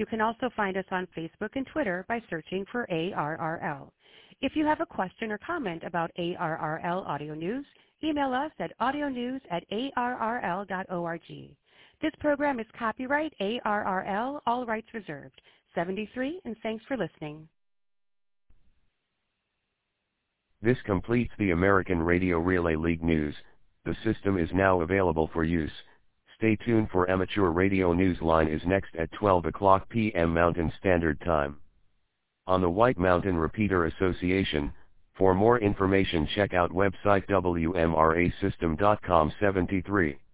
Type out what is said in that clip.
You can also find us on Facebook and Twitter by searching for ARRL. If you have a question or comment about ARRL Audio News, email us at audionews@arrl.org. This program is copyright ARRL, all rights reserved. 73, and thanks for listening. This completes the American Radio Relay League news. The system is now available for use. Stay tuned for Amateur Radio Newsline is next at 12 o'clock p.m. Mountain Standard Time. On the White Mountain Repeater Association, for more information check out website WMRAsystem.com 73.